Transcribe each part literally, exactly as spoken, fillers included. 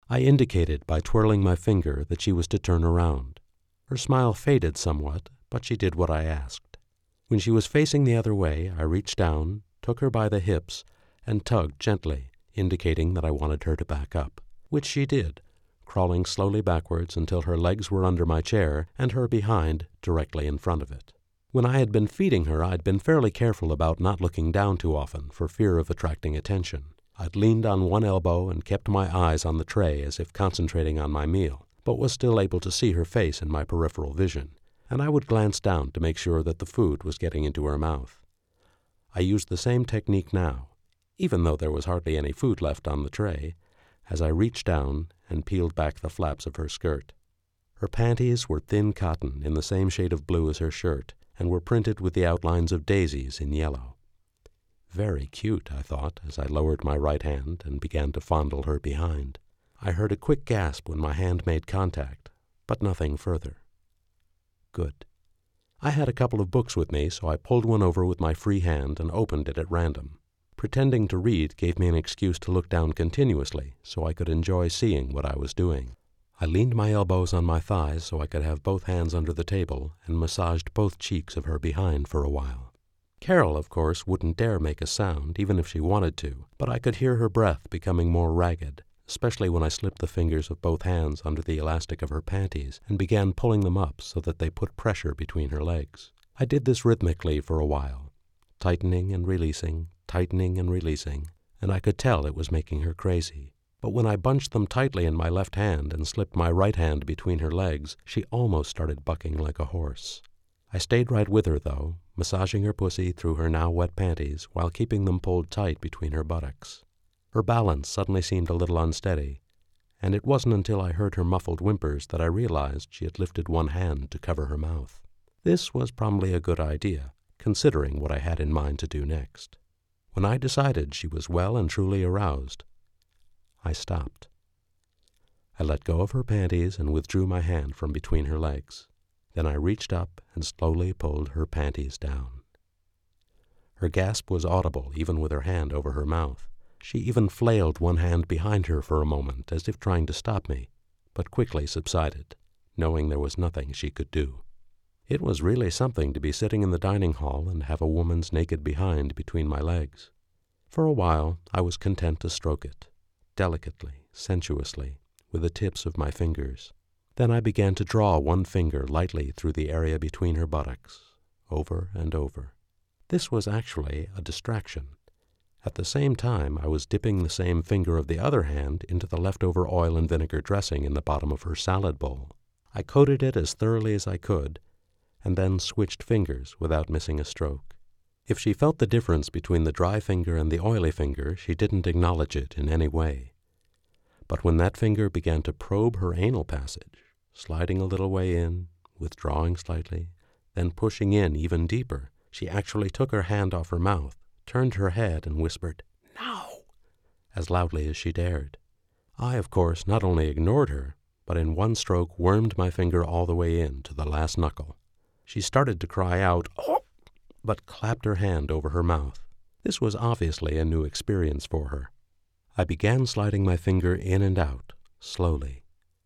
I indicated by twirling my finger that she was to turn around. Her smile faded somewhat, but she did what I asked. When she was facing the other way, I reached down, took her by the hips, and tugged gently, indicating that I wanted her to back up, which she did, crawling slowly backwards until her legs were under my chair and her behind directly in front of it. When I had been feeding her, I'd been fairly careful about not looking down too often for fear of attracting attention. I'd leaned on one elbow and kept my eyes on the tray as if concentrating on my meal, but was still able to see her face in my peripheral vision, and I would glance down to make sure that the food was getting into her mouth. I used the same technique now, even though there was hardly any food left on the tray, as I reached down and peeled back the flaps of her skirt. Her panties were thin cotton in the same shade of blue as her shirt, and were printed with the outlines of daisies in yellow. Very cute, I thought, as I lowered my right hand and began to fondle her behind. I heard a quick gasp when my hand made contact, but nothing further. Good. I had a couple of books with me, so I pulled one over with my free hand and opened it at random. Pretending to read gave me an excuse to look down continuously, so I could enjoy seeing what I was doing. I leaned my elbows on my thighs so I could have both hands under the table and massaged both cheeks of her behind for a while. Carol, of course, wouldn't dare make a sound, even if she wanted to, but I could hear her breath becoming more ragged, especially when I slipped the fingers of both hands under the elastic of her panties and began pulling them up so that they put pressure between her legs. I did this rhythmically for a while, tightening and releasing, tightening and releasing, and I could tell it was making her crazy. But when I bunched them tightly in my left hand and slipped my right hand between her legs, she almost started bucking like a horse. I stayed right with her, though, massaging her pussy through her now wet panties while keeping them pulled tight between her buttocks. Her balance suddenly seemed a little unsteady, and it wasn't until I heard her muffled whimpers that I realized she had lifted one hand to cover her mouth. This was probably a good idea, considering what I had in mind to do next. When I decided she was well and truly aroused, I stopped. I let go of her panties and withdrew my hand from between her legs. Then I reached up and slowly pulled her panties down. Her gasp was audible even with her hand over her mouth. She even flailed one hand behind her for a moment as if trying to stop me, but quickly subsided, knowing there was nothing she could do. It was really something to be sitting in the dining hall and have a woman's naked behind between my legs. For a while I was content to stroke it, delicately, sensuously, with the tips of my fingers. Then I began to draw one finger lightly through the area between her buttocks, over and over. This was actually a distraction. At the same time, I was dipping the same finger of the other hand into the leftover oil and vinegar dressing in the bottom of her salad bowl. I coated it as thoroughly as I could, and then switched fingers without missing a stroke. If she felt the difference between the dry finger and the oily finger, she didn't acknowledge it in any way. But when that finger began to probe her anal passage, sliding a little way in, withdrawing slightly, then pushing in even deeper, she actually took her hand off her mouth, turned her head, and whispered, "No!" as loudly as she dared. I, of course, not only ignored her, but in one stroke wormed my finger all the way in to the last knuckle. She started to cry out, "Oh!" but clapped her hand over her mouth. This was obviously a new experience for her. I began sliding my finger in and out, slowly.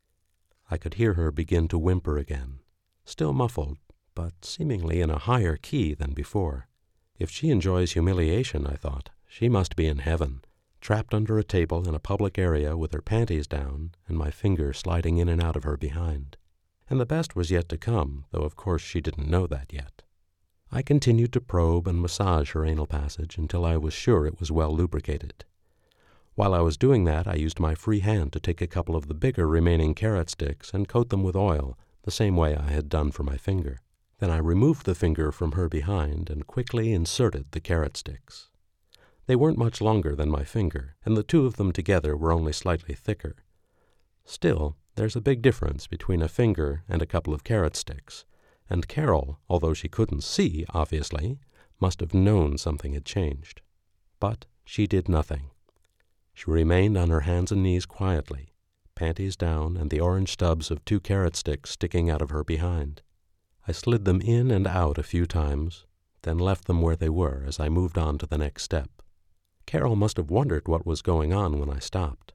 I could hear her begin to whimper again, still muffled, but seemingly in a higher key than before. If she enjoys humiliation, I thought, she must be in heaven, trapped under a table in a public area with her panties down and my finger sliding in and out of her behind. And the best was yet to come, though of course she didn't know that yet. I continued to probe and massage her anal passage until I was sure it was well lubricated. While I was doing that, I used my free hand to take a couple of the bigger remaining carrot sticks and coat them with oil, the same way I had done for my finger. Then I removed the finger from her behind and quickly inserted the carrot sticks. They weren't much longer than my finger, and the two of them together were only slightly thicker. Still, there's a big difference between a finger and a couple of carrot sticks, and Carol, although she couldn't see, obviously, must have known something had changed. But she did nothing. She remained on her hands and knees quietly, panties down and the orange stubs of two carrot sticks sticking out of her behind. I slid them in and out a few times, then left them where they were as I moved on to the next step. Carol must have wondered what was going on when I stopped.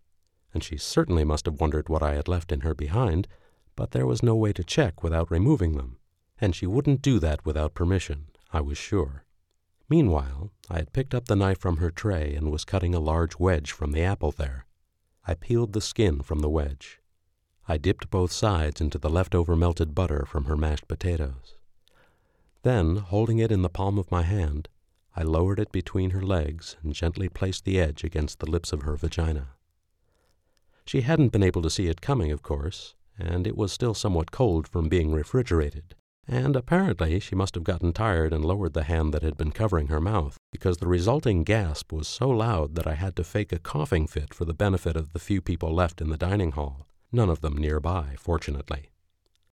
and she certainly must have wondered what I had left in her behind, but there was no way to check without removing them, and she wouldn't do that without permission, I was sure. Meanwhile, I had picked up the knife from her tray and was cutting a large wedge from the apple there. I peeled the skin from the wedge. I dipped both sides into the leftover melted butter from her mashed potatoes. Then, holding it in the palm of my hand, I lowered it between her legs and gently placed the edge against the lips of her vagina. She hadn't been able to see it coming, of course, and it was still somewhat cold from being refrigerated, and apparently she must have gotten tired and lowered the hand that had been covering her mouth, because the resulting gasp was so loud that I had to fake a coughing fit for the benefit of the few people left in the dining hall, none of them nearby, fortunately.